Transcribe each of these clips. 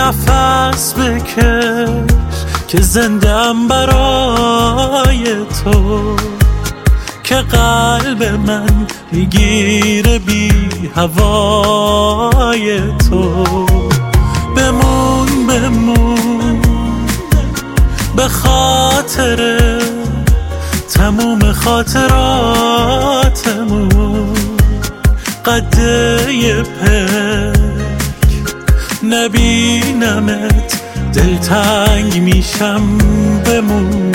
نفس بکش که زندم برای تو، که قلب من میگیره بی هوای تو. بمون بمون به خاطر تموم خاطراتمون، قده پک نبینمت دلتنگ میشم. بمون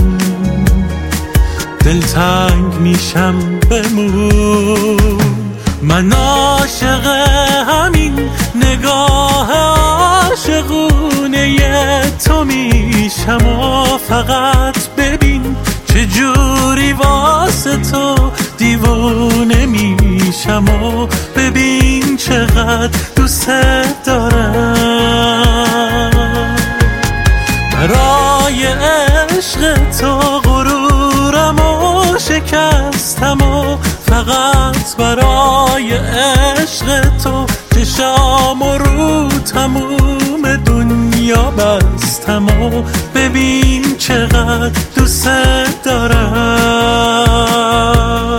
دلتنگ میشم. بمون من عاشق همین نگاه عاشقونه تو میشم و فقط ببین چجوری واسه تو دیوونه میشم و ببین چقدر دوست دارم. برای عشق تو غرورم و شکستم و فقط برای عشق تو چشام و رو تموم دنیا بستم و ببین چقدر دوست دارم.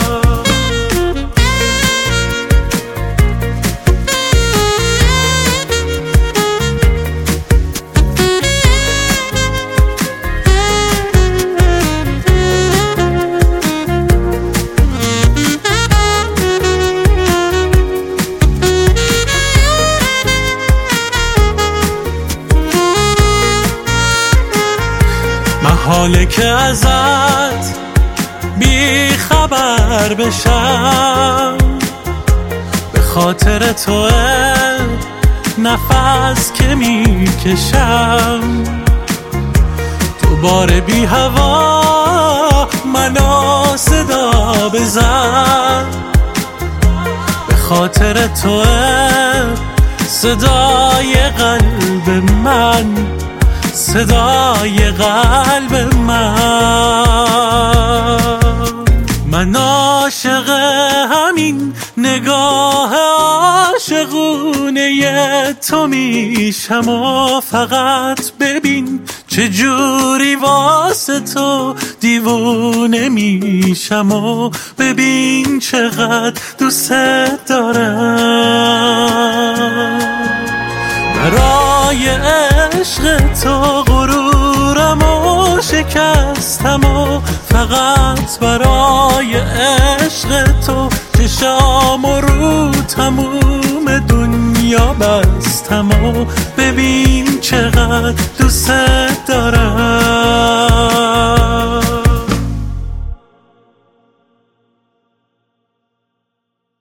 محاله که ازت بی خبر بشم، به خاطر تو نفس که میکشم. دوباره بی هوا منو صدا بزن، به خاطر تو صدای قلب من، صدای قلب من عاشق همین نگاه عاشقونه تو میشم و فقط ببین چجوری واسه تو دیوونه میشم و ببین چقدر دوست دارم. برای عشق تو غرورم و شکستم و فقط برای عشق تو چشام و رو تموم دنیا بستم و ببین چقدر دوست دارم.